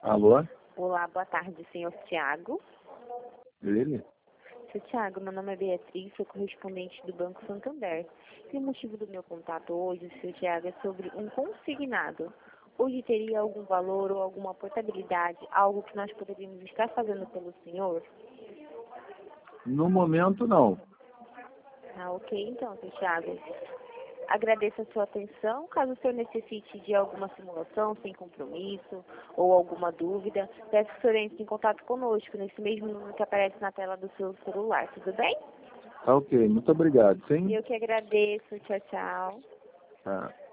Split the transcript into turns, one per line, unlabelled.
Alô?
Olá, boa tarde, senhor Tiago.
Ele?
Seu Tiago, meu nome é Beatriz, sou correspondente do Banco Santander. E o motivo do meu contato hoje, seu Tiago, é sobre um consignado. Hoje teria algum valor ou alguma portabilidade, algo que nós poderíamos estar fazendo pelo senhor?
No momento, não.
Ah, ok, então, seu Tiago. Agradeço a sua atenção. Caso o senhor necessite de alguma simulação sem compromisso ou alguma dúvida, peço que o senhor entre em contato conosco nesse mesmo número que aparece na tela do seu celular. Tudo bem?
Tá ok, muito obrigado, sim?
Eu que agradeço. Tchau, tchau.
Tá.